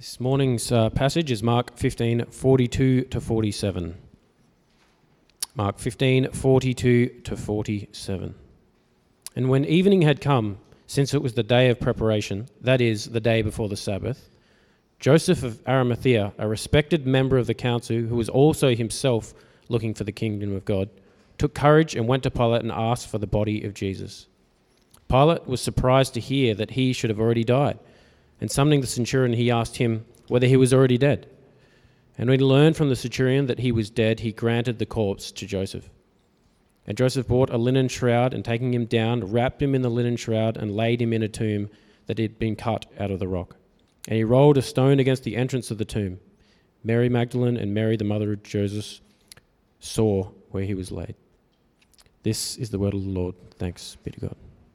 This morning's passage is Mark 15:42 to 47. Mark 15:42 to 47. And when evening had come, since it was the day of preparation, that is, the day before the Sabbath, Joseph of Arimathea, a respected member of the council, who was also himself looking for the kingdom of God, took courage and went to Pilate and asked for the body of Jesus. Pilate was surprised to hear that he should have already died, and summoning the centurion, he asked him whether he was already dead. And when he learned from the centurion that he was dead, he granted the corpse to Joseph. And Joseph brought a linen shroud, and taking him down, wrapped him in the linen shroud and laid him in a tomb that had been cut out of the rock. And he rolled a stone against the entrance of the tomb. Mary Magdalene and Mary, the mother of Joseph, saw where he was laid. This is the word of the Lord. Thanks be to God.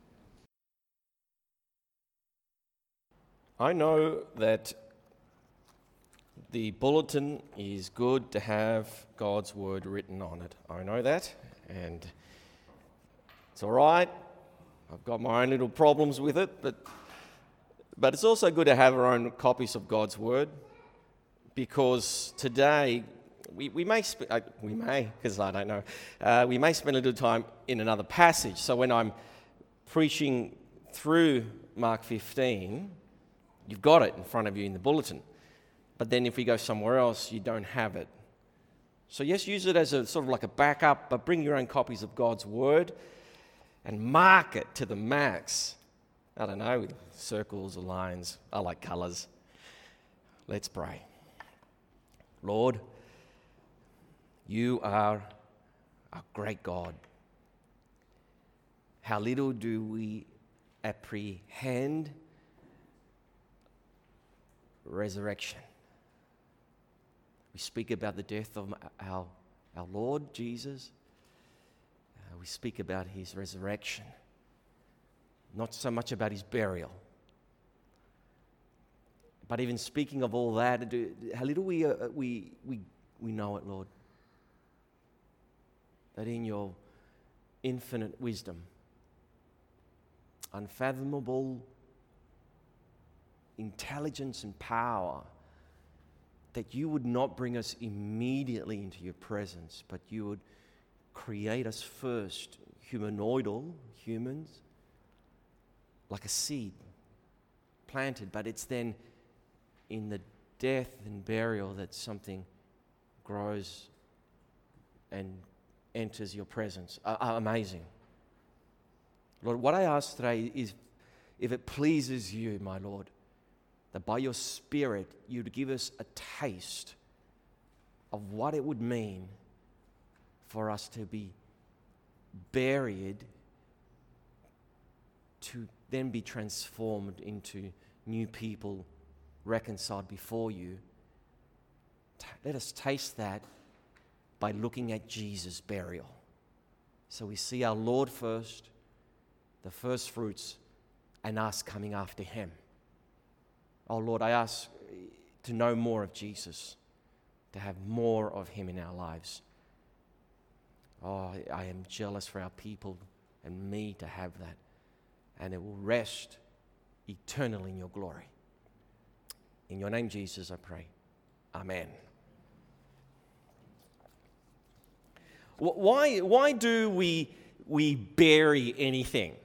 I know that the bulletin is good to have God's word written on it. I know that, and it's all right. I've got my own little problems with it, but it's also good to have our own copies of God's word, because today we may spend a little time in another passage. So when I'm preaching through Mark 15, you've got it in front of you in the bulletin. But then if we go somewhere else, you don't have it. So yes, use it as a sort of like a backup, but bring your own copies of God's word and mark it to the max. I don't know, with circles or lines. I like colours. Let's pray. Lord, you are a great God. How little do we apprehend resurrection. We speak about the death of our Lord Jesus. We speak about his resurrection, not so much about his burial. But even speaking of all that, how little we know it, Lord. That in your infinite wisdom, unfathomable intelligence and power, that you would not bring us immediately into your presence, but you would create us first, humanoidal humans, like a seed planted, but it's then in the death and burial that something grows and enters your presence. Amazing. Lord, what I ask today is, if it pleases you, my Lord, that by your Spirit you'd give us a taste of what it would mean for us to be buried, to then be transformed into new people reconciled before you. Let us taste that by looking at Jesus' burial. So we see our Lord first, the first fruits, and us coming after him. Oh Lord, I ask to know more of Jesus, to have more of him in our lives. Oh, I am jealous for our people and me to have that. And it will rest eternally in your glory. In your name, Jesus, I pray. Amen. Why do we bury anything?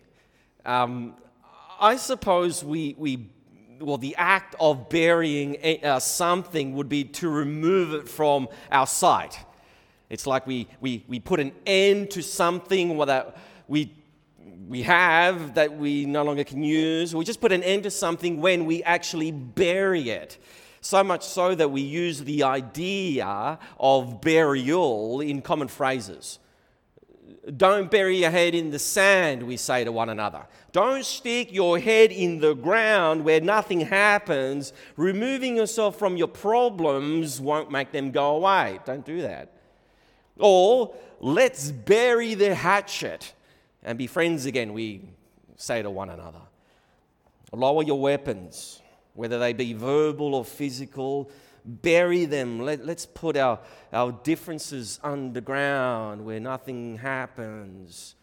I suppose the act of burying something would be to remove it from our sight. It's like we put an end to something that we have that we no longer can use. We just put an end to something when we actually bury it. So much so that we use the idea of burial in common phrases. Don't bury your head in the sand, we say to one another. Don't stick your head in the ground where nothing happens. Removing yourself from your problems won't make them go away. Don't do that. Or, let's bury the hatchet and be friends again, we say to one another. Lower your weapons, whether they be verbal or physical. Bury them. Let's put our differences underground where nothing happens.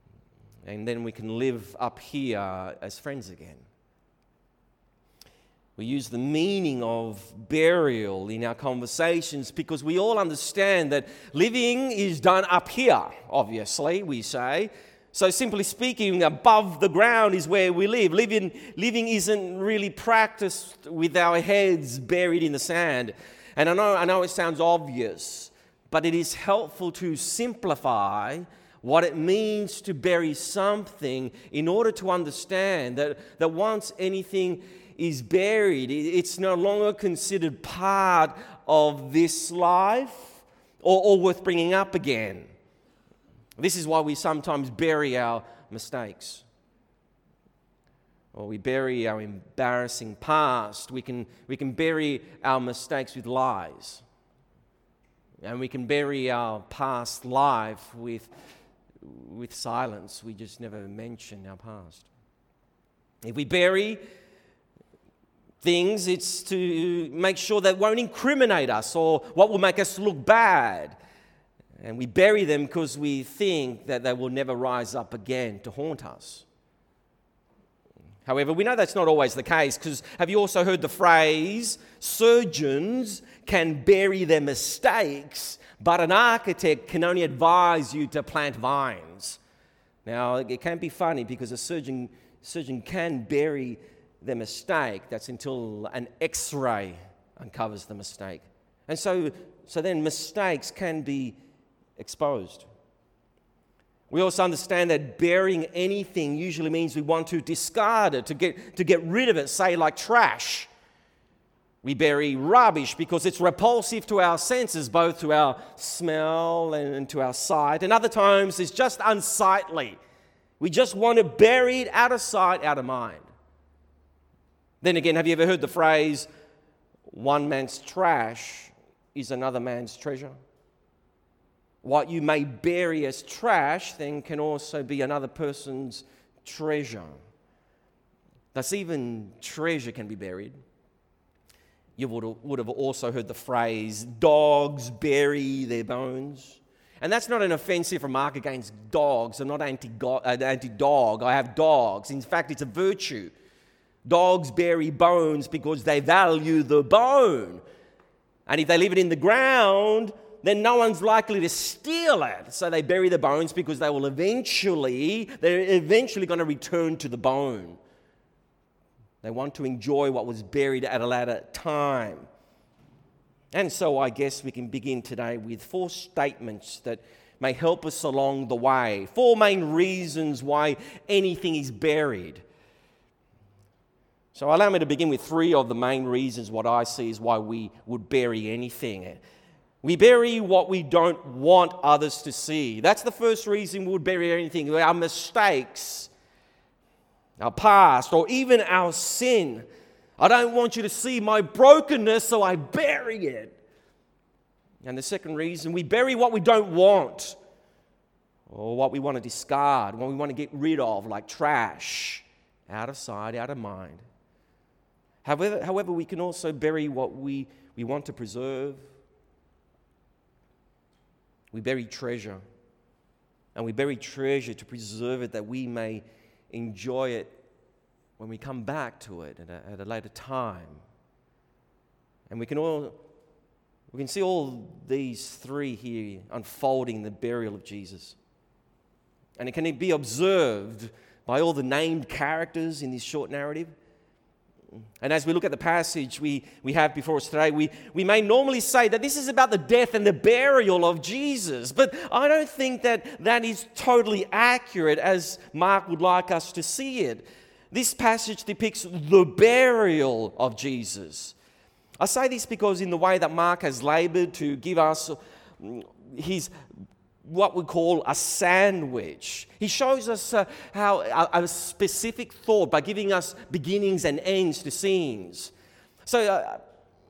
And then we can live up here as friends again. We use the meaning of burial in our conversations because we all understand that living is done up here, obviously, we say. So simply speaking, above the ground is where we live. Living isn't really practiced with our heads buried in the sand. And I know it sounds obvious, but it is helpful to simplify what it means to bury something in order to understand that once anything is buried, it's no longer considered part of this life or worth bringing up again. This is why we sometimes bury our mistakes, or we bury our embarrassing past. We can bury our mistakes with lies, and we can bury our past life with silence. We just never mention our past. If we bury things, it's to make sure that won't incriminate us or what will make us look bad. And we bury them because we think that they will never rise up again to haunt us. However, we know that's not always the case, because have you also heard the phrase, surgeons can bury their mistakes, but an architect can only advise you to plant vines? Now, it can be funny because a surgeon can bury their mistake. That's until an X-ray uncovers the mistake. And so then mistakes can be exposed. We also understand that burying anything usually means we want to discard it, to get rid of it, say like trash. We bury rubbish because it's repulsive to our senses, both to our smell and to our sight. And other times it's just unsightly. We just want it buried out of sight, out of mind. Then again, have you ever heard the phrase, one man's trash is another man's treasure? What you may bury as trash then can also be another person's treasure. Thus, even treasure can be buried. You would have also heard the phrase, dogs bury their bones. And that's not an offensive remark against dogs. I'm not anti-dog. I have dogs. In fact, it's a virtue. Dogs bury bones because they value the bone. And if they leave it in the ground, then no one's likely to steal it. So they bury the bones because they're eventually going to return to the bone. They want to enjoy what was buried at a later time. And so I guess we can begin today with 4 statements that may help us along the way. 4 main reasons why anything is buried. So allow me to begin with 3 of the main reasons what I see is why we would bury anything. We bury what we don't want others to see. That's the first reason we would bury anything. Our mistakes, our past, or even our sin. I don't want you to see my brokenness, so I bury it. And the second reason, we bury what we don't want, or what we want to discard, what we want to get rid of, like trash, out of sight, out of mind. However, we can also bury what we want to preserve. We bury treasure, and we bury treasure to preserve it that we may enjoy it when we come back to it at a later time. And we can see all these 3 here unfolding in the burial of Jesus. And it can be observed by all the named characters in this short narrative. And as we look at the passage we have before us today, we may normally say that this is about the death and the burial of Jesus. But I don't think that is totally accurate as Mark would like us to see it. This passage depicts the burial of Jesus. I say this because in the way that Mark has labored to give us his what we call a sandwich. He shows us how a specific thought by giving us beginnings and ends to scenes. So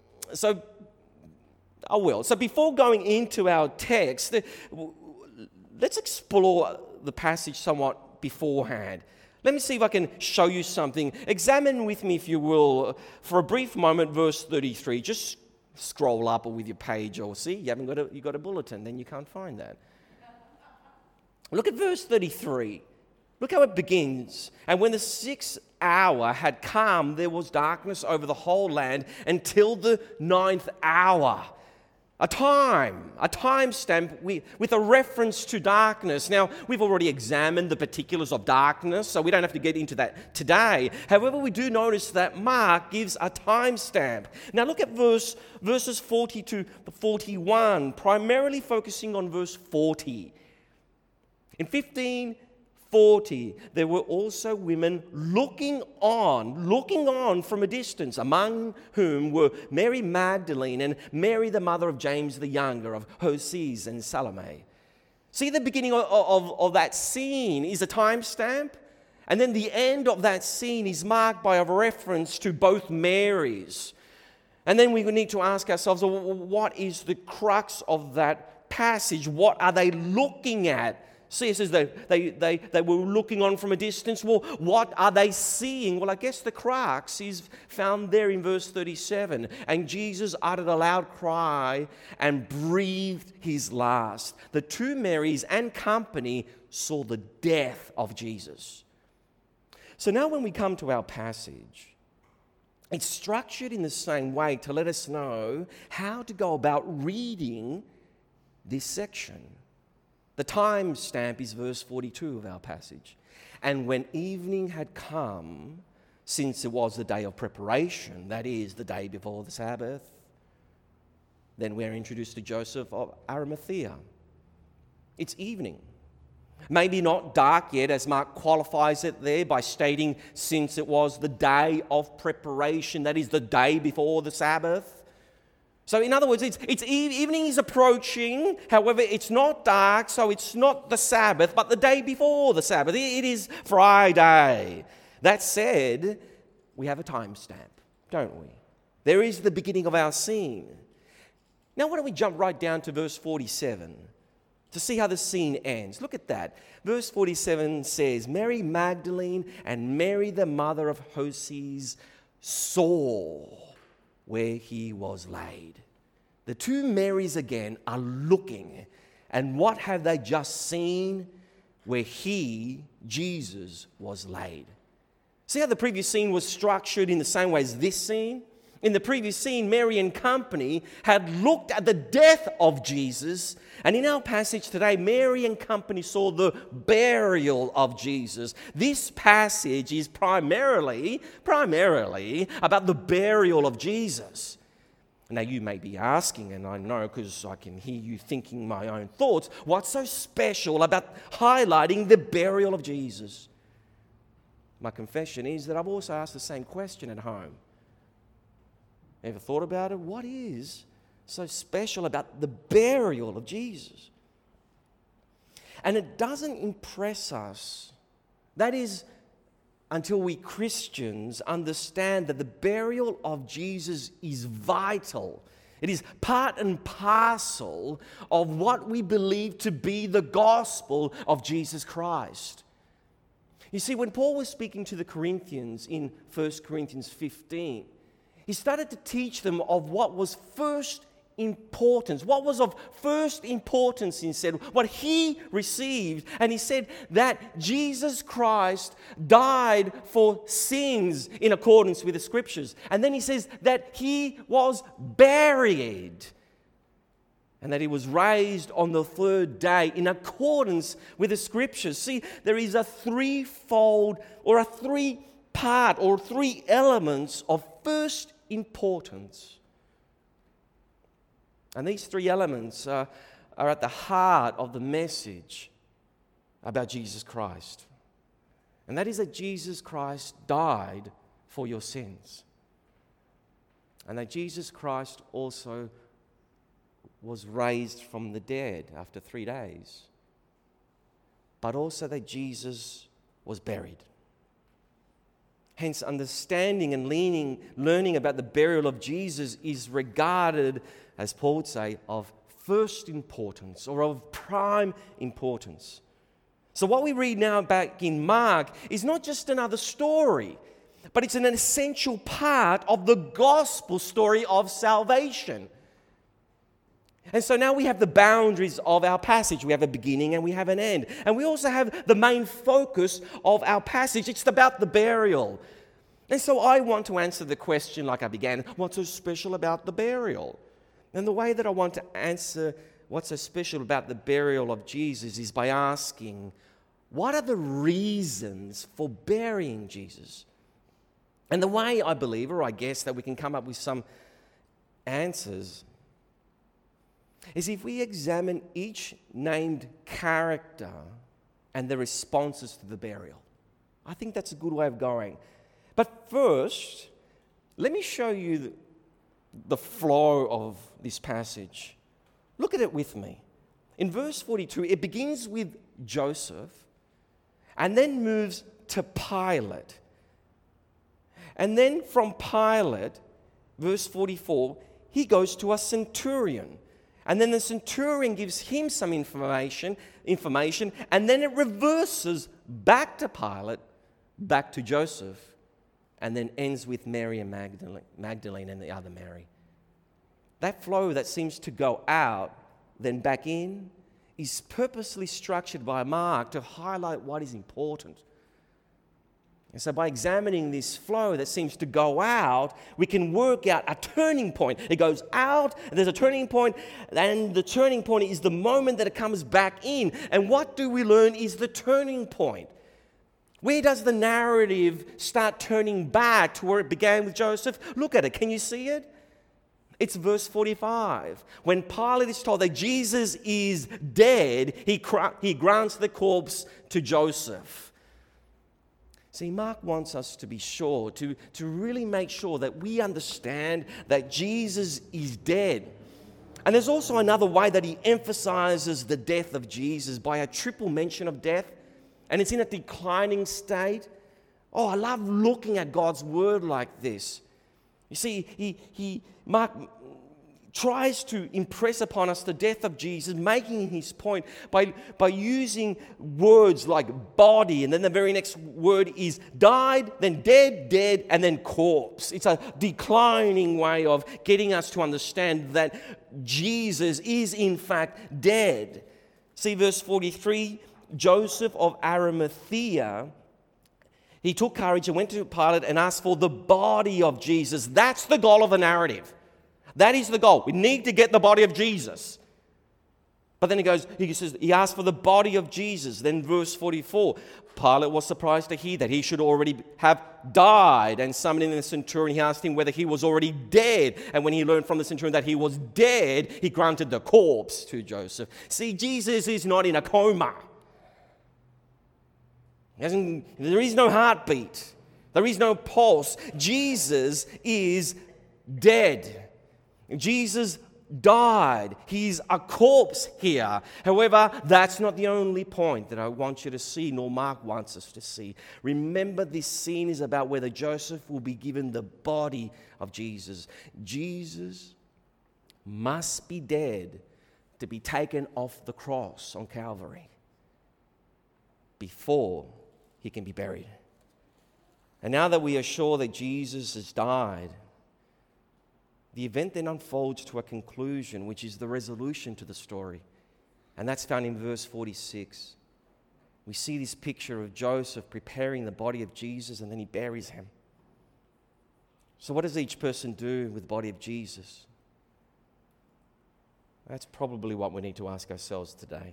before going into our text, let's explore the passage somewhat beforehand. Let me see if I can show you something. Examine with me, if you will, for a brief moment, verse 33. Just scroll up with your page, or see, you got a bulletin, then you can't find that. Look at verse 33. Look how it begins. And when the 6th hour had come, there was darkness over the whole land until the 9th hour. A time stamp with a reference to darkness. Now, we've already examined the particulars of darkness, so we don't have to get into that today. However, we do notice that Mark gives a time stamp. Now, look at verses 40 to 41, primarily focusing on verse 40. In 1540, there were also women looking on from a distance, among whom were Mary Magdalene and Mary, the mother of James the Younger, of Joses and Salome. See, the beginning of that scene is a timestamp, and then the end of that scene is marked by a reference to both Marys. And then we need to ask ourselves, well, what is the crux of that passage? What are they looking at? See, it says they were looking on from a distance. Well, what are they seeing? Well, I guess the crux is found there in verse 37. And Jesus uttered a loud cry and breathed his last. The two Marys and company saw the death of Jesus. So now when we come to our passage, it's structured in the same way to let us know how to go about reading this section. The time stamp is verse 42 of our passage. And when evening had come, since it was the day of preparation, that is, the day before the Sabbath, then we're introduced to Joseph of Arimathea. It's evening. Maybe not dark yet, as Mark qualifies it there by stating, since it was the day of preparation, that is, the day before the Sabbath. So in other words, evening is approaching. However, it's not dark, so it's not the Sabbath, but the day before the Sabbath. It is Friday. That said, we have a timestamp, don't we? There is the beginning of our scene. Now, why don't we jump right down to verse 47 to see how the scene ends? Look at that. Verse 47 says, Mary Magdalene and Mary, the mother of Joses, saw where he was laid. The two Marys again are looking, and what have they just seen? Where he, Jesus, was laid. See how the previous scene was structured in the same way as this scene? In the previous scene, Mary and company had looked at the death of Jesus. And in our passage today, Mary and company saw the burial of Jesus. This passage is primarily about the burial of Jesus. Now, you may be asking, and I know because I can hear you thinking my own thoughts, what's so special about highlighting the burial of Jesus? My confession is that I've also asked the same question at home. Ever thought about it? What is so special about the burial of Jesus? And it doesn't impress us. That is, until we Christians understand that the burial of Jesus is vital. It is part and parcel of what we believe to be the gospel of Jesus Christ. You see, when Paul was speaking to the Corinthians in 1 Corinthians 15, he started to teach them of what was first importance. What was of first importance, he said, what he received. And he said that Jesus Christ died for sins in accordance with the Scriptures. And then he says that he was buried and that he was raised on the third day in accordance with the Scriptures. See, there is a threefold or a three-part or three elements of first importance. And these three elements are at the heart of the message about Jesus Christ. And that is that Jesus Christ died for your sins. And that Jesus Christ also was raised from the dead after 3 days. But also that Jesus was buried. Hence, understanding and learning about the burial of Jesus is regarded, as Paul would say, of first importance or of prime importance. So what we read now back in Mark is not just another story, but it's an essential part of the gospel story of salvation. And so now we have the boundaries of our passage. We have a beginning and we have an end. And we also have the main focus of our passage. It's about the burial. And so I want to answer the question like I began, what's so special about the burial? And the way that I want to answer what's so special about the burial of Jesus is by asking, what are the reasons for burying Jesus? And the way I believe, or I guess, that we can come up with some answers is if we examine each named character and the responses to the burial. I think that's a good way of going. But first, let me show you the flow of this passage. Look at it with me. In verse 42, it begins with Joseph and then moves to Pilate. And then from Pilate, verse 44, he goes to a centurion. And then the centurion gives him some information, and then it reverses back to Pilate, back to Joseph, and then ends with Mary and Magdalene and the other Mary. That flow that seems to go out, then back in, is purposely structured by Mark to highlight what is important. And so by examining this flow that seems to go out, we can work out a turning point. It goes out, and there's a turning point, and the turning point is the moment that it comes back in. And what do we learn is the turning point? Where does the narrative start turning back to where it began with Joseph? Look at it. Can you see it? It's verse 45. When Pilate is told that Jesus is dead, he grants the corpse to Joseph. See, Mark wants us to be sure, to really make sure that we understand that Jesus is dead. And there's also another way that he emphasizes the death of Jesus by a triple mention of death, and it's in a declining state. Oh, I love looking at God's word like this. You see, Mark tries to impress upon us the death of Jesus, making his point by using words like body, and then the very next word is died, then dead, and then corpse. It's a declining way of getting us to understand that Jesus is in fact dead. See verse 43, Joseph of Arimathea, he took courage and went to Pilate and asked for the body of Jesus. That's the goal of the narrative. That is the goal. We need to get the body of Jesus. But then he asked for the body of Jesus. Then verse 44, Pilate was surprised to hear that he should already have died. And summoning the centurion, he asked him whether he was already dead. And when he learned from the centurion that he was dead, he granted the corpse to Joseph. See, Jesus is not in a coma. There is no heartbeat. There is no pulse. Jesus is dead. Jesus died. He's a corpse here. However, that's not the only point that I want you to see, nor Mark wants us to see. Remember, this scene is about whether Joseph will be given the body of Jesus. Jesus must be dead to be taken off the cross on Calvary before he can be buried. And now that we are sure that Jesus has died, the event then unfolds to a conclusion, which is the resolution to the story. And that's found in verse 46. We see this picture of Joseph preparing the body of Jesus, and then he buries him. So what does each person do with the body of Jesus? That's probably what we need to ask ourselves today.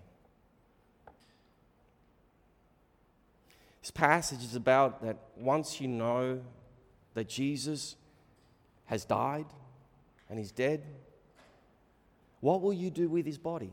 This passage is about that once you know that Jesus has died and he's dead, what will you do with his body?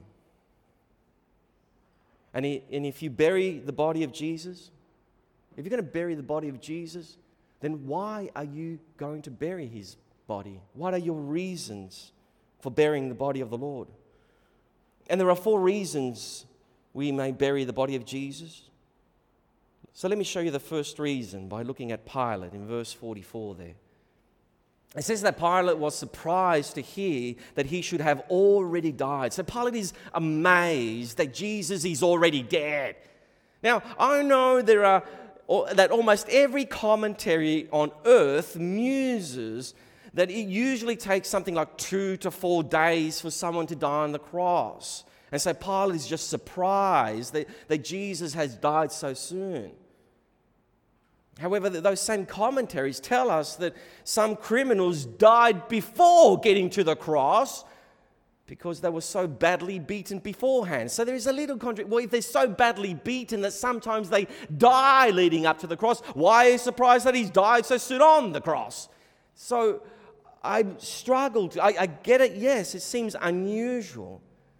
And if you bury the body of Jesus, if you're going to bury the body of Jesus, then why are you going to bury his body? What are your reasons for burying the body of the Lord? And there are 4 reasons we may bury the body of Jesus. So let me show you the first reason by looking at Pilate in verse 44 there. It says that Pilate was surprised to hear that he should have already died. So Pilate is amazed that Jesus is already dead. Now, I know that almost every commentary on earth muses that it usually takes something like 2 to 4 days for someone to die on the cross. And so Pilate is just surprised that Jesus has died so soon. However, those same commentaries tell us that some criminals died before getting to the cross because they were so badly beaten beforehand. So there is a little contradiction. Well, if they're so badly beaten that sometimes they die leading up to the cross, why are you surprised that he's died so soon on the cross? So I struggled. I get it, yes, it seems unusual.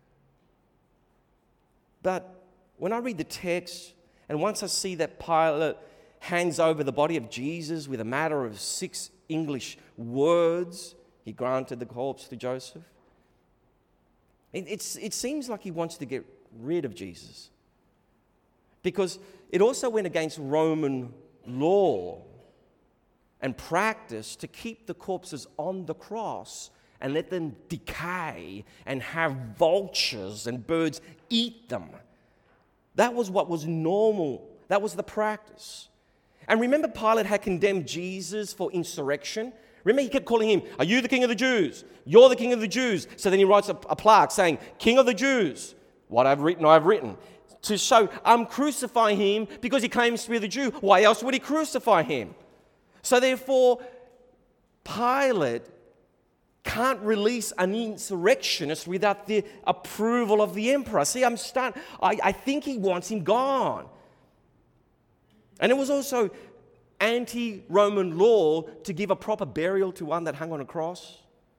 But when I read the text, and once I see that Pilate hands over the body of Jesus with a matter of 6 English words, he granted the corpse to Joseph. It seems like he wants to get rid of Jesus, because it also went against Roman law and practice to keep the corpses on the cross and let them decay and have vultures and birds eat them. That was what was normal. That was the practice. And remember, Pilate had condemned Jesus for insurrection. Remember, he kept calling him, "Are you the king of the Jews? You're the king of the Jews." So then he writes a plaque saying, "King of the Jews. What I've written. To show I'm crucifying him because he claims to be the Jew. Why else would he crucify him? So therefore, Pilate can't release an insurrectionist without the approval of the emperor. See, I think he wants him gone. And it was also anti-Roman law to give a proper burial to one that hung on a cross.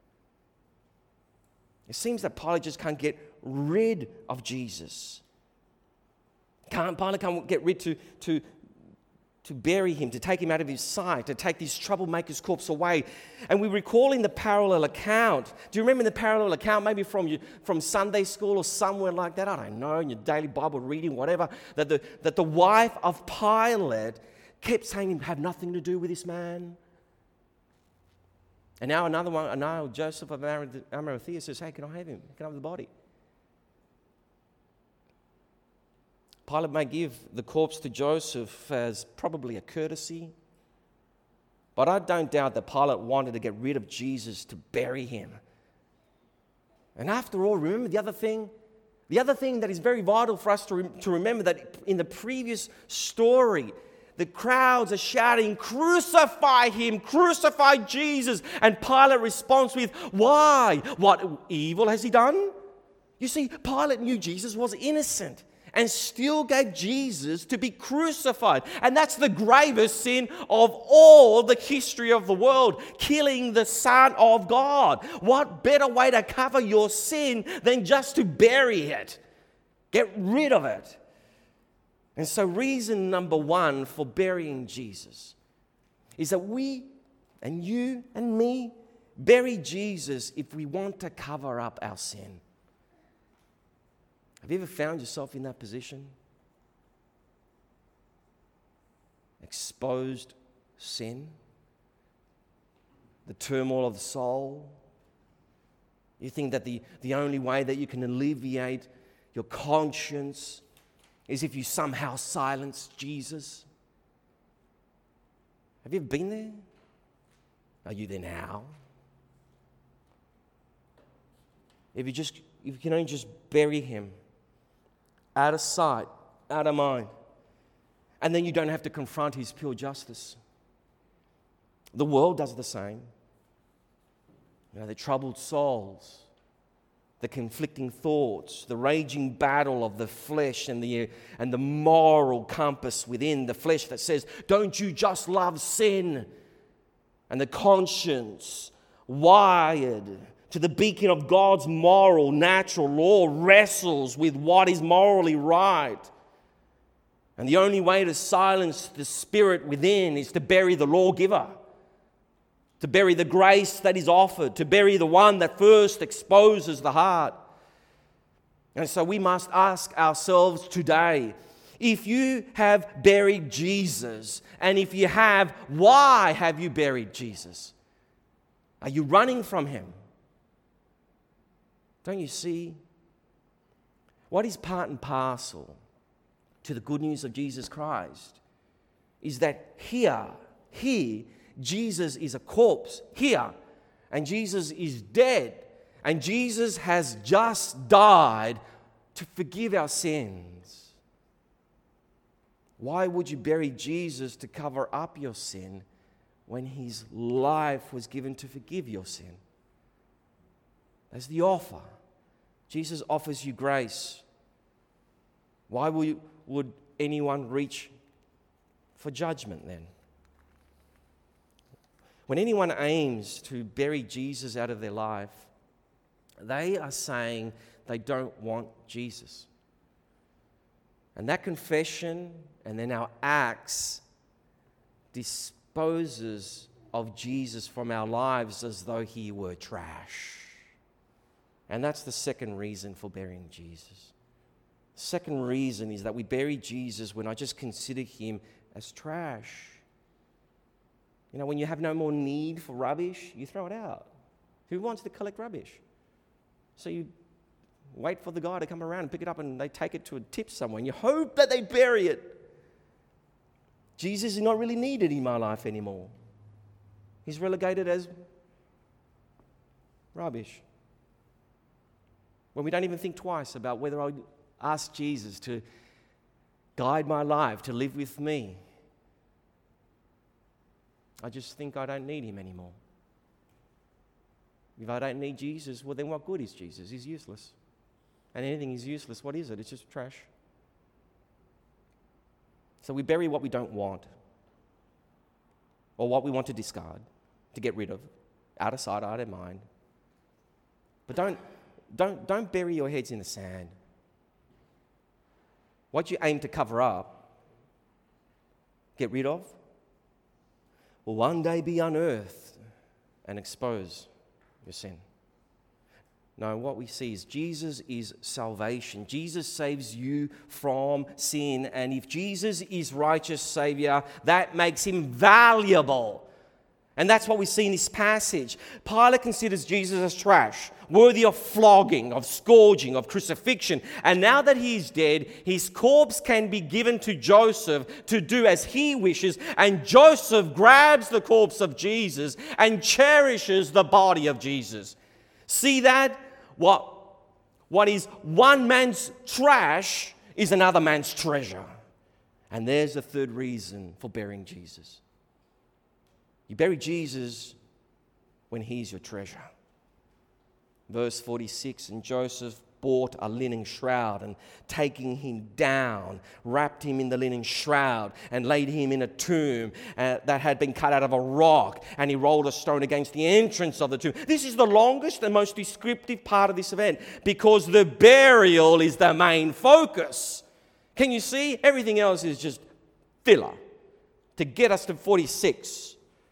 It seems that Pilate just can't get rid of Jesus. Pilate can't get rid to bury him, to take him out of his sight, to take this troublemaker's corpse away. And we recall in the parallel account, do you remember the parallel account, maybe from Sunday school or somewhere like that, I don't know, in your daily Bible reading, whatever, that the wife of Pilate kept saying, "Have nothing to do with this man." And now another one, now Joseph of Arimathea says, "Hey, can I have him? Can I have the body?" Pilate may give the corpse to Joseph as probably a courtesy, but I don't doubt that Pilate wanted to get rid of Jesus to bury him. And after all, remember the other thing? The other thing that is very vital for us to remember, that in the previous story, the crowds are shouting, "Crucify him, crucify Jesus." And Pilate responds with, "Why? What evil has he done?" You see, Pilate knew Jesus was innocent and still gave Jesus to be crucified. And that's the gravest sin of all the history of the world, killing the Son of God. What better way to cover your sin than just to bury it? Get rid of it. And so reason number one for burying Jesus is that we, and you and me, bury Jesus if we want to cover up our sin. Have you ever found yourself in that position? Exposed sin, the turmoil of the soul. You think that the only way that you can alleviate your conscience is if you somehow silence Jesus. Have you ever been there? Are you there now? If you can only just bury him, out of sight, out of mind, and then you don't have to confront his pure justice. The world does the same. The troubled souls, the conflicting thoughts, the raging battle of the flesh and the moral compass within the flesh that says, "Don't you just love sin?" And the conscience, wired to the beacon of God's moral, natural law, wrestles with what is morally right. And the only way to silence the spirit within is to bury the lawgiver, to bury the grace that is offered, to bury the one that first exposes the heart. And so we must ask ourselves today, if you have buried Jesus, and if you have, why have you buried Jesus? Are you running from him? Don't you see? What is part and parcel to the good news of Jesus Christ is that here, Jesus is a corpse. Here, and Jesus is dead, and Jesus has just died to forgive our sins. Why would you bury Jesus to cover up your sin when his life was given to forgive your sin? That's the offer. Jesus offers you grace. Why would anyone reach for judgment then? When anyone aims to bury Jesus out of their life, they are saying they don't want Jesus. And that confession and then our acts disposes of Jesus from our lives as though he were trash. And that's the second reason for burying Jesus. The second reason is that we bury Jesus when I just consider him as trash. You know, when you have no more need for rubbish, you throw it out. Who wants to collect rubbish? So you wait for the guy to come around and pick it up, and they take it to a tip somewhere, and you hope that they bury it. Jesus is not really needed in my life anymore. He's relegated as rubbish. When we don't even think twice about whether I ask Jesus to guide my life, to live with me. I just think I don't need him anymore. If I don't need Jesus, well then what good is Jesus? He's useless. And anything is useless, what is it? It's just trash. So we bury what we don't want, or what we want to discard, to get rid of, out of sight, out of mind. But don't bury your heads in the sand. What you aim to cover up, get rid of, will one day be unearthed and expose your sin. No, what we see is Jesus is salvation. Jesus saves you from sin. And if Jesus is righteous Savior, that makes him valuable. And that's what we see in this passage. Pilate considers Jesus as trash, worthy of flogging, of scourging, of crucifixion. And now that he is dead, his corpse can be given to Joseph to do as he wishes. And Joseph grabs the corpse of Jesus and cherishes the body of Jesus. See that? What is one man's trash is another man's treasure. And there's the third reason for burying Jesus. You bury Jesus when he's your treasure. Verse 46, and Joseph bought a linen shroud, and taking him down, wrapped him in the linen shroud, and laid him in a tomb that had been cut out of a rock, and he rolled a stone against the entrance of the tomb. This is the longest and most descriptive part of this event, because the burial is the main focus. Can you see? Everything else is just filler to get us to 46.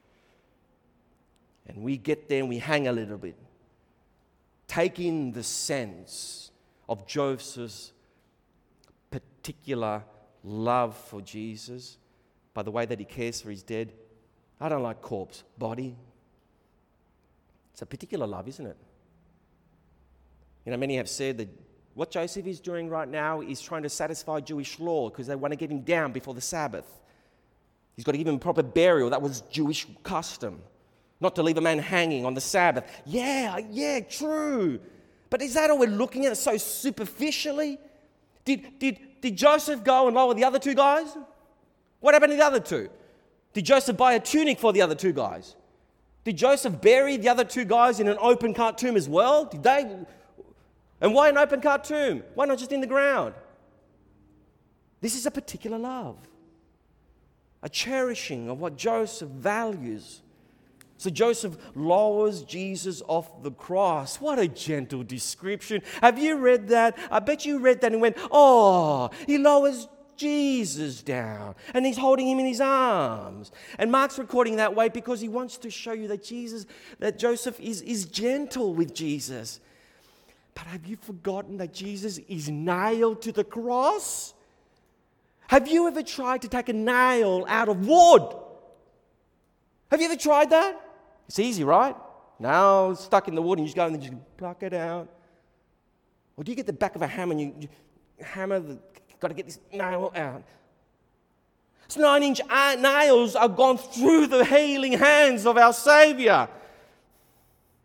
And we get there and we hang a little bit. Take in the sense of Joseph's particular love for Jesus by the way that he cares for his dead. I don't like corpse, body. It's a particular love, isn't it? You know, many have said that what Joseph is doing right now is trying to satisfy Jewish law because they want to get him down before the Sabbath. He's got to give him proper burial. That was Jewish custom. Not to leave a man hanging on the Sabbath. Yeah, true. But is that all we're looking at so superficially? Did Joseph go and lower the other two guys? What happened to the other two? Did Joseph buy a tunic for the other two guys? Did Joseph bury the other two guys in an open cut tomb as well? Did they? And why an open cut tomb? Why not just in the ground? This is a particular love. A cherishing of what Joseph values. So Joseph lowers Jesus off the cross. What a gentle description. Have you read that? I bet you read that and went, oh, he lowers Jesus down and he's holding him in his arms. And Mark's recording that way because he wants to show you that Joseph is gentle with Jesus. But have you forgotten that Jesus is nailed to the cross? Have you ever tried to take a nail out of wood? Have you ever tried that? It's easy, right? Nail stuck in the wood and you just go and just pluck it out. Or do you get the back of a hammer and you hammer got to get this nail out? It's 9-inch nails are gone through the healing hands of our Savior.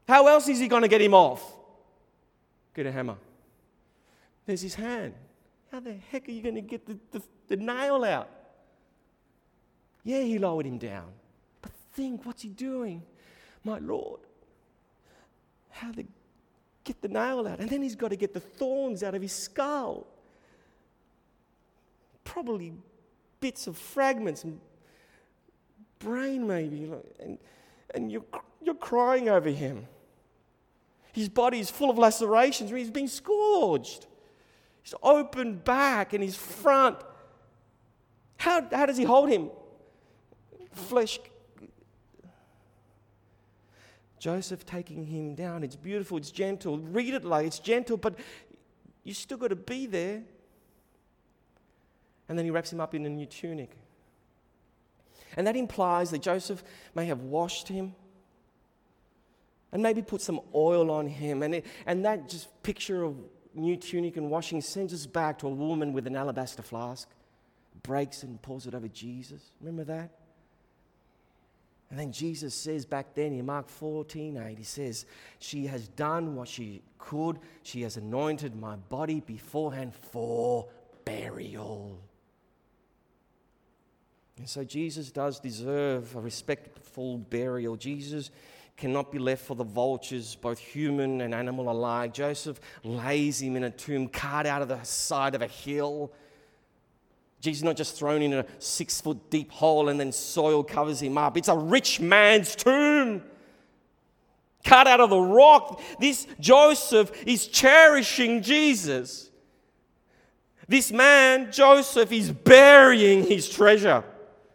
How else is he going to get him off? Get a hammer. There's his hand. How the heck are you going to get the nail out? Yeah, he lowered him down. But think, what's he doing? My Lord, how to get the nail out? And then he's got to get the thorns out of his skull. Probably bits of fragments and brain maybe. And you're crying over him. His body is full of lacerations. He's been scourged. His open back and his front. How does he hold him? Flesh. Joseph taking him down. It's beautiful. It's gentle. Read it like it's gentle, but you still got to be there. And then he wraps him up in a new tunic. And that implies that Joseph may have washed him and maybe put some oil on him. And that just picture of new tunic and washing sends us back to a woman with an alabaster flask, breaks it and pours it over Jesus. Remember that? And then Jesus says back then in Mark 14:8, he says, she has done what she could. She has anointed my body beforehand for burial. And so Jesus does deserve a respectful burial. Jesus cannot be left for the vultures, both human and animal alike. Joseph lays him in a tomb cut out of the side of a hill. Jesus is not just thrown in a 6-foot deep hole and then soil covers him up. It's a rich man's tomb cut out of the rock. This Joseph is cherishing Jesus. This man, Joseph, is burying his treasure.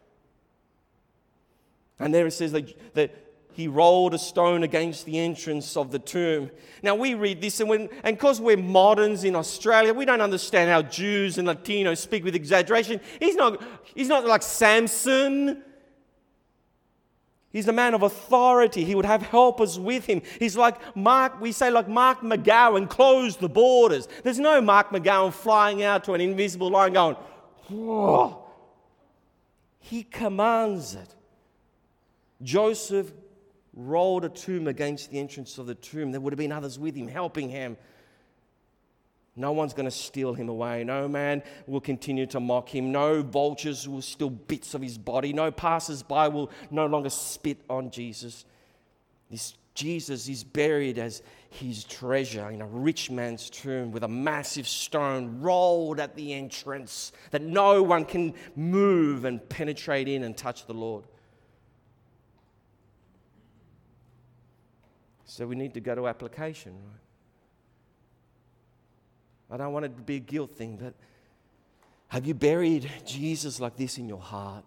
And there it says that he rolled a stone against the entrance of the tomb. Now we read this, and because we're moderns in Australia, we don't understand how Jews and Latinos speak with exaggeration. He's not like Samson. He's a man of authority. He would have helpers with him. He's like Mark McGowan, close the borders. There's no Mark McGowan flying out to an invisible line going, whoa. He commands it. Joseph rolled a tomb against the entrance of the tomb. There would have been others with him, helping him. No one's going to steal him away. No man will continue to mock him. No vultures will steal bits of his body. No passers-by will no longer spit on Jesus. This Jesus is buried as his treasure in a rich man's tomb with a massive stone rolled at the entrance that no one can move and penetrate in and touch the Lord. So we need to go to application, right? I don't want it to be a guilt thing, but have you buried Jesus like this in your heart?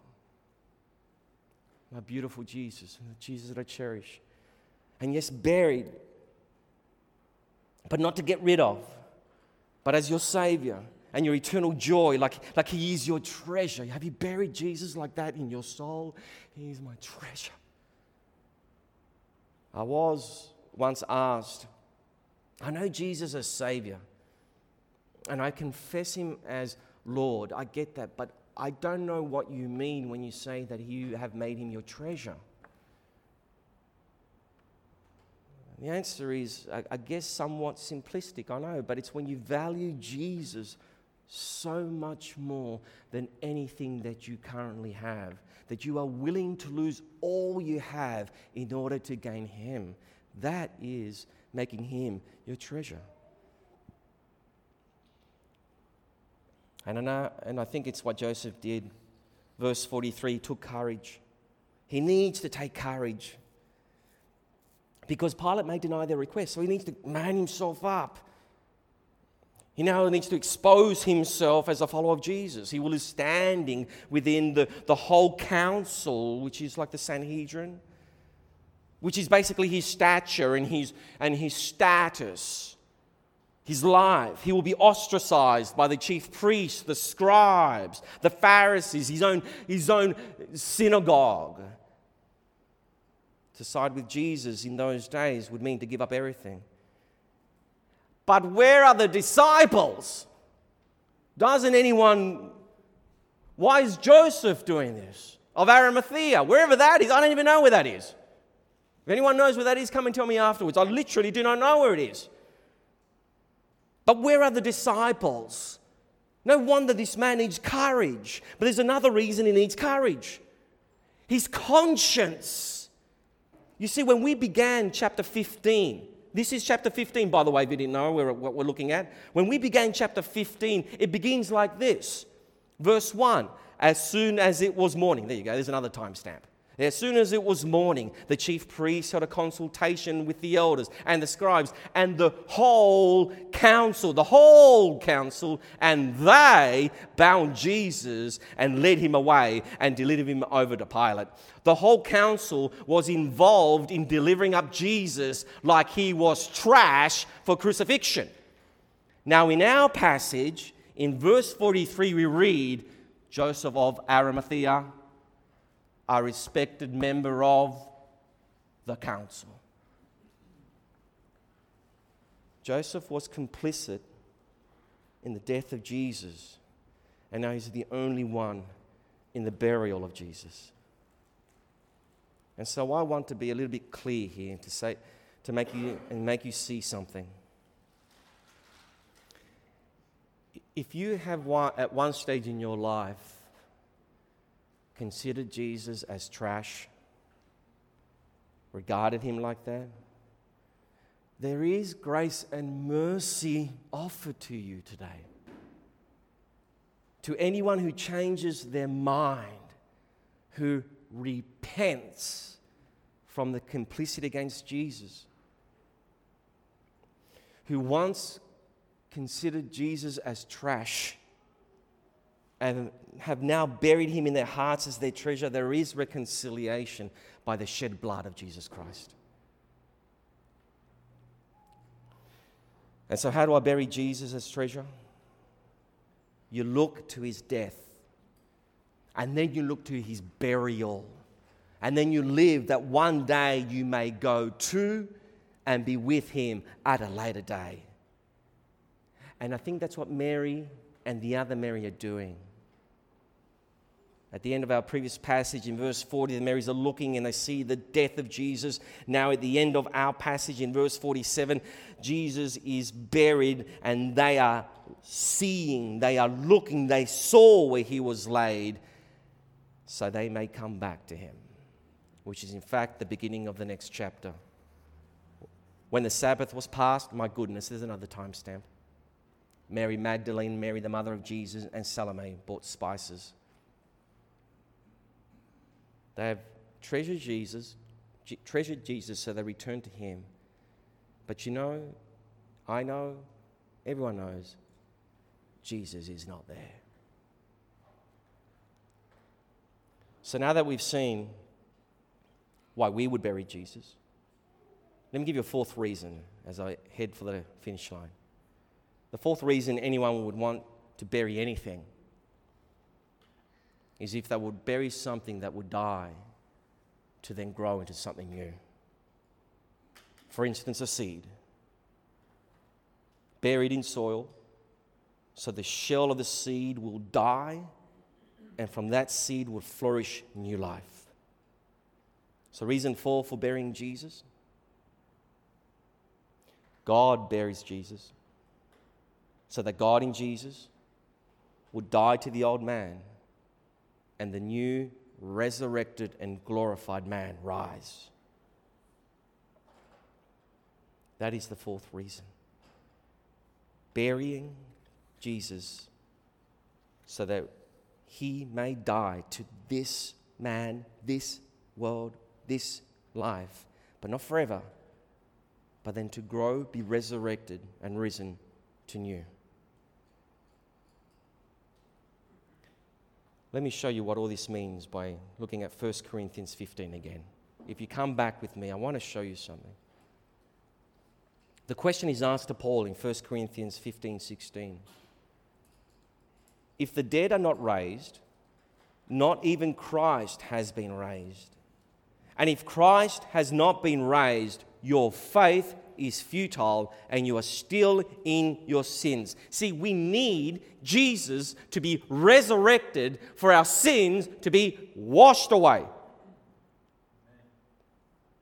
My beautiful Jesus, the Jesus that I cherish. And yes, buried, but not to get rid of, but as your Savior and your eternal joy, like he is your treasure. Have you buried Jesus like that in your soul? He is my treasure. I was once asked, I know Jesus as Savior, and I confess him as Lord. I get that, but I don't know what you mean when you say that you have made him your treasure. The answer is, I guess, somewhat simplistic, I know, but it's when you value Jesus so much more than anything that you currently have, that you are willing to lose all you have in order to gain him. That is making him your treasure. And I think it's what Joseph did. Verse 43, he took courage. He needs to take courage because Pilate may deny their request, so he needs to man himself up. He now needs to expose himself as a follower of Jesus. He will be standing within the whole council, which is like the Sanhedrin, which is basically his stature and his status, his life. He will be ostracized by the chief priests, the scribes, the Pharisees, his own synagogue. To side with Jesus in those days would mean to give up everything. But where are the disciples? Why is Joseph doing this? Of Arimathea, wherever that is, I don't even know where that is. If anyone knows where that is, come and tell me afterwards. I literally do not know where it is. But where are the disciples? No wonder this man needs courage. But there's another reason he needs courage. His conscience. You see, when we began chapter 15, this is chapter 15, by the way, if you didn't know what we're looking at. When we began chapter 15, it begins like this. Verse 1, as soon as it was morning. There you go, there's another timestamp. As soon as it was morning, the chief priests had a consultation with the elders and the scribes and the whole council, and they bound Jesus and led him away and delivered him over to Pilate. The whole council was involved in delivering up Jesus like he was trash for crucifixion. Now, in our passage, in verse 43, we read, Joseph of Arimathea, a respected member of the council. Joseph was complicit in the death of Jesus, and now he's the only one in the burial of Jesus. And so I want to be a little bit clear here to make you see something. If you have at one stage in your life considered Jesus as trash, regarded him like that, there is grace and mercy offered to you today. To anyone who changes their mind, who repents from the complicity against Jesus, who once considered Jesus as trash and have now buried him in their hearts as their treasure, there is reconciliation by the shed blood of Jesus Christ. And so how do I bury Jesus as treasure? You look to his death, and then you look to his burial, and then you live that one day you may go to and be with him at a later day. And I think that's what Mary and the other Mary are doing. At the end of our previous passage in verse 40, the Marys are looking and they see the death of Jesus. Now at the end of our passage in verse 47, Jesus is buried and they are seeing, they are looking, they saw where he was laid so they may come back to him, which is in fact the beginning of the next chapter. When the Sabbath was passed, my goodness, there's another timestamp. Mary Magdalene, Mary the mother of Jesus, and Salome bought spices. They have treasured Jesus so they returned to him. But you know, I know, everyone knows, Jesus is not there. So now that we've seen why we would bury Jesus, let me give you a fourth reason as I head for the finish line. The fourth reason anyone would want to bury anything is if they would bury something that would die to then grow into something new. For instance, a seed buried in soil, so the shell of the seed will die, and from that seed will flourish new life. So reason 4 for burying Jesus: God buries Jesus so that God in Jesus would die to the old man and the new, resurrected and glorified man rise. That is the fourth reason. Burying Jesus so that he may die to this man, this world, this life, but not forever, but then to grow, be resurrected and risen to new. Let me show you what all this means by looking at 1 Corinthians 15 again. If you come back with me, I want to show you something. The question is asked to Paul in 1 Corinthians 15:16. If the dead are not raised, not even Christ has been raised. And if Christ has not been raised, your faith is futile and you are still in your sins. See, we need Jesus to be resurrected for our sins to be washed away.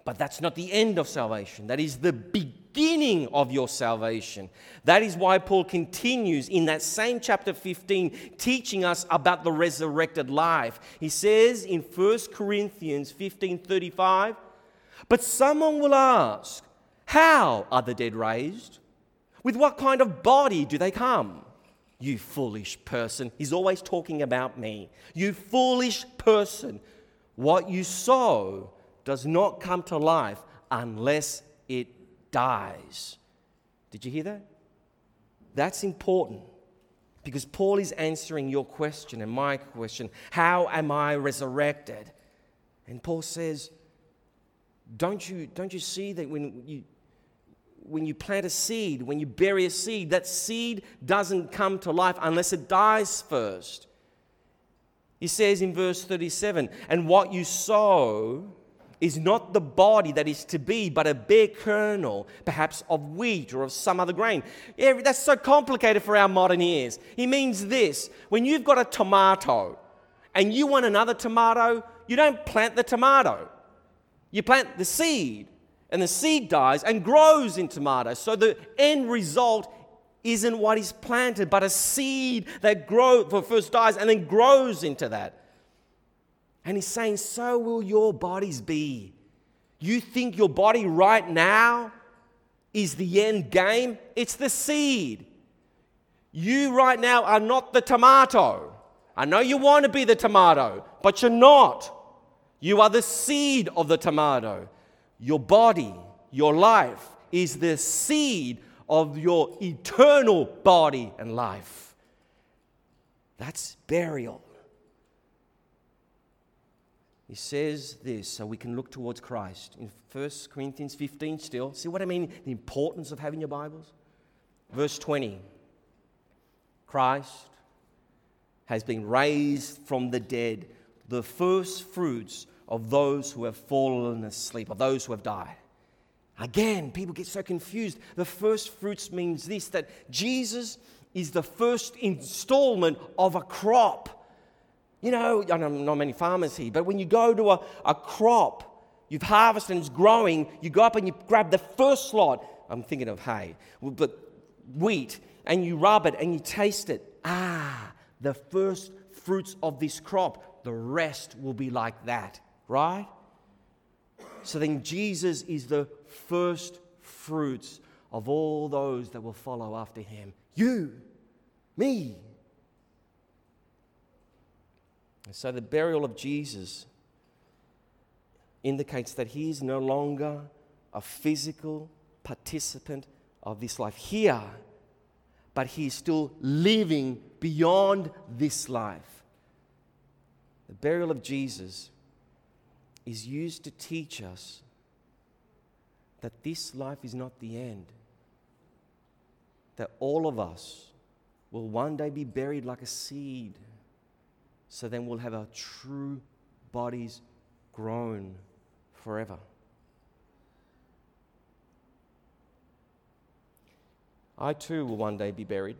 But that's not the end of salvation. That is the beginning of your salvation. That is why Paul continues in that same chapter 15, teaching us about the resurrected life. He says in 1 Corinthians 15:35, "But someone will ask, how are the dead raised? With what kind of body do they come? You foolish person." He's always talking about me. "You foolish person, what you sow does not come to life unless it dies." Did you hear that? That's important because Paul is answering your question and my question. How am I resurrected? And Paul says, don't you see that when you plant a seed, when you bury a seed, that seed doesn't come to life unless it dies first. He says in verse 37, "And what you sow is not the body that is to be, but a bare kernel, perhaps of wheat or of some other grain." Yeah, that's so complicated for our modern ears. He means this: when you've got a tomato and you want another tomato, you don't plant the tomato. You plant the seed, and the seed dies and grows in tomatoes. So the end result isn't what is planted, but a seed that first dies and then grows into that. And he's saying, so will your bodies be. You think your body right now is the end game? It's the seed. You right now are not the tomato. I know you want to be the tomato, but you're not. You are the seed of the tomato. Your body, your life, is the seed of your eternal body and life. That's burial. He says this so we can look towards Christ. In 1 Corinthians 15 still. See what I mean? The importance of having your Bibles? Verse 20. Christ has been raised from the dead, the first fruits of those who have fallen asleep, of those who have died. Again, people get so confused. The first fruits means this, that Jesus is the first installment of a crop. You know, I know not many farmers here, but when you go to a crop, you've harvested and it's growing, you go up and you grab the first lot. I'm thinking of hay, but wheat, and you rub it and you taste it. The first fruits of this crop. The rest will be like that, right? So then Jesus is the first fruits of all those that will follow after him. You, me. And so the burial of Jesus indicates that he is no longer a physical participant of this life here, but he is still living beyond this life. The burial of Jesus is used to teach us that this life is not the end, that all of us will one day be buried like a seed. So then we'll have our true bodies grown forever. I too will one day be buried.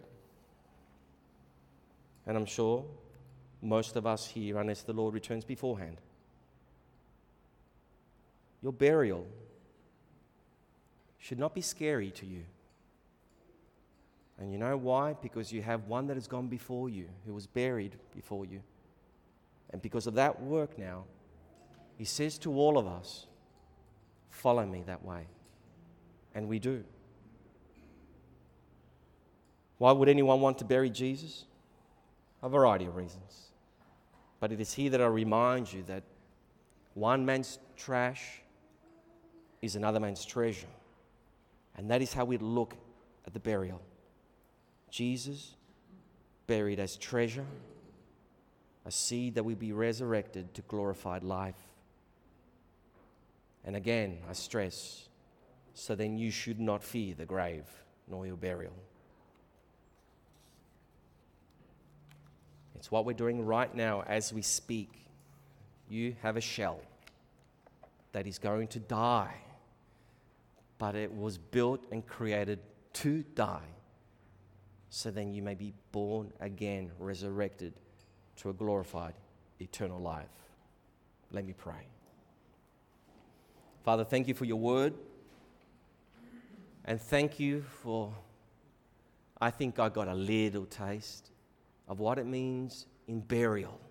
And I'm sure most of us here, unless the Lord returns beforehand. Your burial should not be scary to you. And you know why? Because you have one that has gone before you, who was buried before you. And because of that work now, he says to all of us, follow me that way. And we do. Why would anyone want to bury Jesus? A variety of reasons. But it is here that I remind you that one man's trash is another man's treasure. And that is how we look at the burial. Jesus buried as treasure, a seed that will be resurrected to glorified life. And again, I stress, so then you should not fear the grave nor your burial. It's what we're doing right now as we speak. You have a shell that is going to die, but it was built and created to die, so then you may be born again, resurrected to a glorified eternal life. Let me pray. Father, thank you for your word. And thank you for, I think I got a little taste of what it means in burial.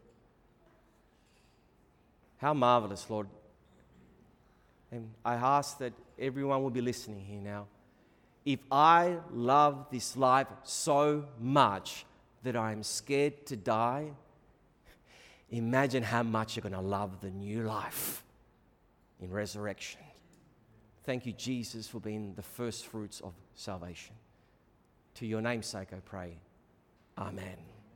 How marvelous, Lord. And I ask that everyone will be listening here now. If I love this life so much that I am scared to die, imagine how much you're going to love the new life in resurrection. Thank you, Jesus, for being the first fruits of salvation. To your name's sake, I pray. Amen.